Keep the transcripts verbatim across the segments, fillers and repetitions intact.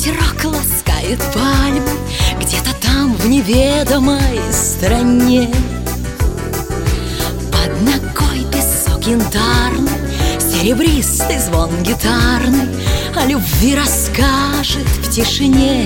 Ветерок ласкает пальмы где-то там в неведомой стране. Под ногой песок янтарный, серебристый звон гитарный о любви расскажет в тишине.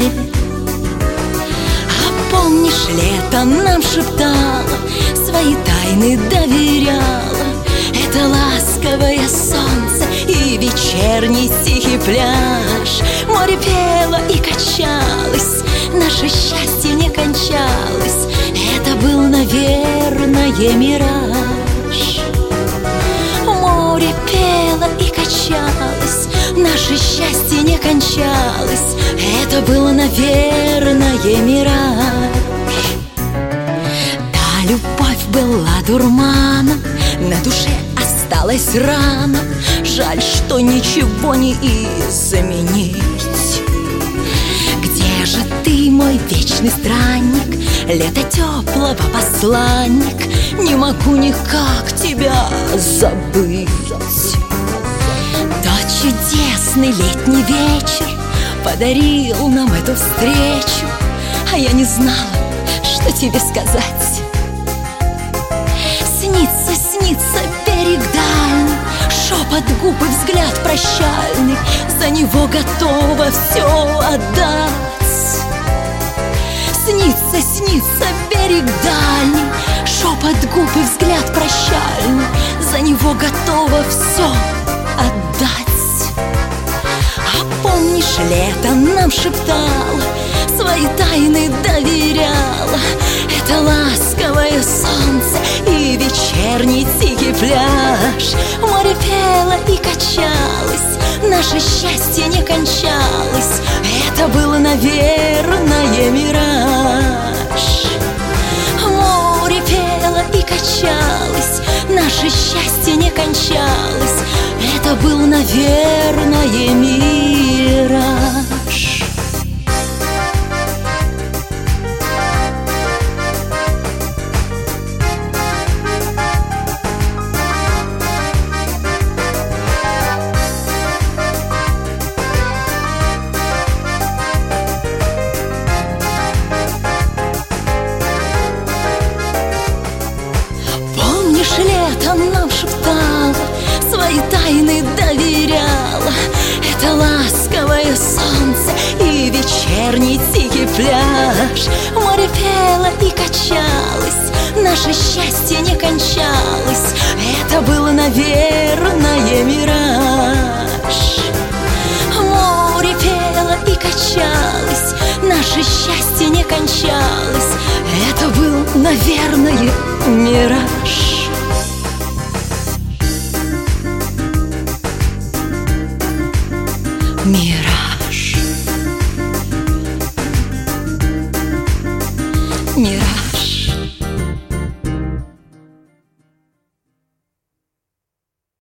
А помнишь, лето нам шептало, свои тайны доверяла? Это ласковое солнце и вечерний тихий пляж. Море пело и качалось, наше счастье не кончалось. Это был, наверное, мираж. Море пело и качалось, наше счастье не кончалось. Это был, наверное, мираж. Та любовь была дурманом, на душе осталась рана. Жаль, что ничего не изменить. Где же ты, мой вечный странник, лето теплого посланник? Не могу никак тебя забыть. Тот чудесный летний вечер подарил нам эту встречу, а я не знала, что тебе сказать. Снится, снится берег дальний, шепот губ и взгляд прощальный. За него готова все отдать. Снится, снится берег дальний, шепот губ и взгляд прощальный. За него готова все отдать. А помнишь, лето нам шептало, свои тайны доверяла? Это ласковое солнце и вечерний тихий пляж. Море пело и качалось, наше счастье не кончалось. Это было, наверное, мираж. Море пело и качалось, наше счастье не кончалось. Это был, наверное, мираж. Летом нам шептала, свои тайны доверяла? Это ласковое солнце и вечерний тихий пляж. Море пело и качалось, наше счастье не кончалось. Это был, наверное, мираж. Море пело и качалось, наше счастье не кончалось. Это был, наверное, мираж. Мира.